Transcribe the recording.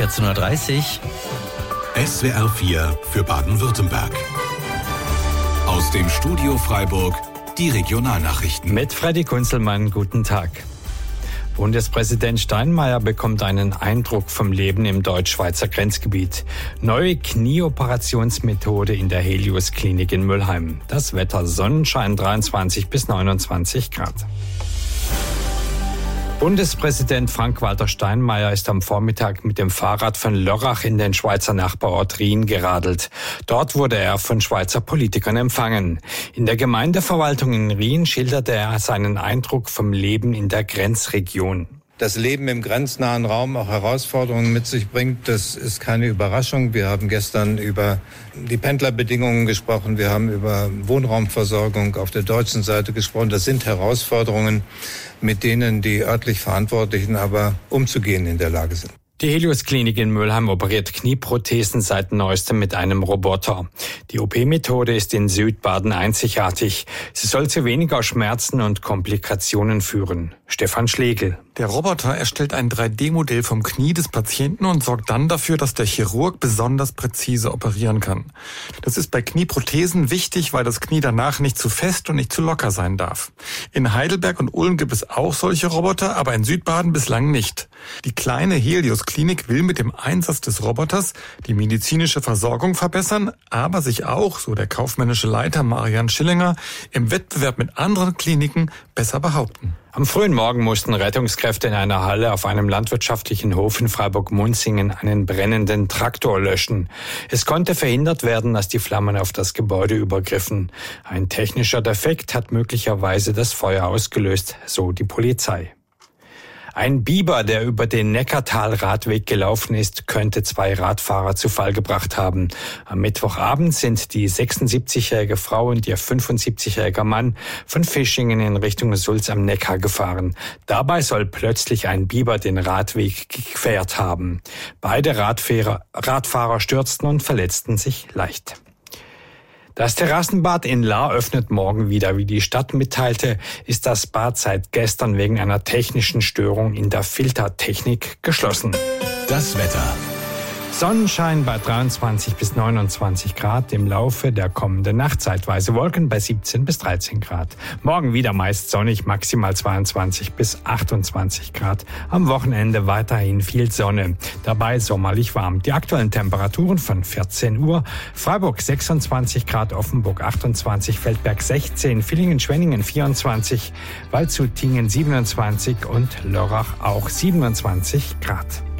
14.30 Uhr. SWR 4 für Baden-Württemberg. Aus dem Studio Freiburg die Regionalnachrichten. Mit Freddy Kunzelmann, guten Tag. Bundespräsident Steinmeier bekommt einen Eindruck vom Leben im deutsch-schweizer Grenzgebiet. Neue Knieoperationsmethode in der Helios-Klinik in Mülheim. Das Wetter: Sonnenschein 23 bis 29 Grad. Bundespräsident Frank-Walter Steinmeier ist am Vormittag mit dem Fahrrad von Lörrach in den Schweizer Nachbarort Riem geradelt. Dort wurde er von Schweizer Politikern empfangen. In der Gemeindeverwaltung in Riem schilderte er seinen Eindruck vom Leben in der Grenzregion. Das Leben im grenznahen Raum auch Herausforderungen mit sich bringt, das ist keine Überraschung. Wir haben gestern über die Pendlerbedingungen gesprochen, wir haben über Wohnraumversorgung auf der deutschen Seite gesprochen. Das sind Herausforderungen, mit denen die örtlich Verantwortlichen aber umzugehen in der Lage sind. Die Helios-Klinik in Mülheim operiert Knieprothesen seit neuestem mit einem Roboter. Die OP-Methode ist in Südbaden einzigartig. Sie soll zu weniger Schmerzen und Komplikationen führen. Stefan Schlegel. Der Roboter erstellt ein 3D-Modell vom Knie des Patienten und sorgt dann dafür, dass der Chirurg besonders präzise operieren kann. Das ist bei Knieprothesen wichtig, weil das Knie danach nicht zu fest und nicht zu locker sein darf. In Heidelberg und Ulm gibt es auch solche Roboter, aber in Südbaden bislang nicht. Die kleine Helios-Klinik will mit dem Einsatz des Roboters die medizinische Versorgung verbessern, aber sich auch, so der kaufmännische Leiter Marian Schillinger, im Wettbewerb mit anderen Kliniken besser behaupten. Am frühen Morgen mussten Rettungskräfte in einer Halle auf einem landwirtschaftlichen Hof in Freiburg-Munzingen einen brennenden Traktor löschen. Es konnte verhindert werden, dass die Flammen auf das Gebäude übergriffen. Ein technischer Defekt hat möglicherweise das Feuer ausgelöst, so die Polizei. Ein Biber, der über den Neckartal-Radweg gelaufen ist, könnte 2 Radfahrer zu Fall gebracht haben. Am Mittwochabend sind die 76-jährige Frau und ihr 75-jähriger Mann von Fischingen in Richtung Sulz am Neckar gefahren. Dabei soll plötzlich ein Biber den Radweg gequert haben. Beide Radfahrer stürzten und verletzten sich leicht. Das Terrassenbad in Lahr öffnet morgen wieder. Wie die Stadt mitteilte, ist das Bad seit gestern wegen einer technischen Störung in der Filtertechnik geschlossen. Das Wetter. Sonnenschein bei 23 bis 29 Grad, im Laufe der kommenden Nacht zeitweise Wolken bei 17 bis 13 Grad. Morgen wieder meist sonnig, maximal 22 bis 28 Grad. Am Wochenende weiterhin viel Sonne, dabei sommerlich warm. Die aktuellen Temperaturen von 14 Uhr, Freiburg 26 Grad, Offenburg 28, Feldberg 16, Villingen-Schwenningen 24, Waldshut-Tiengen 27 und Lörrach auch 27 Grad.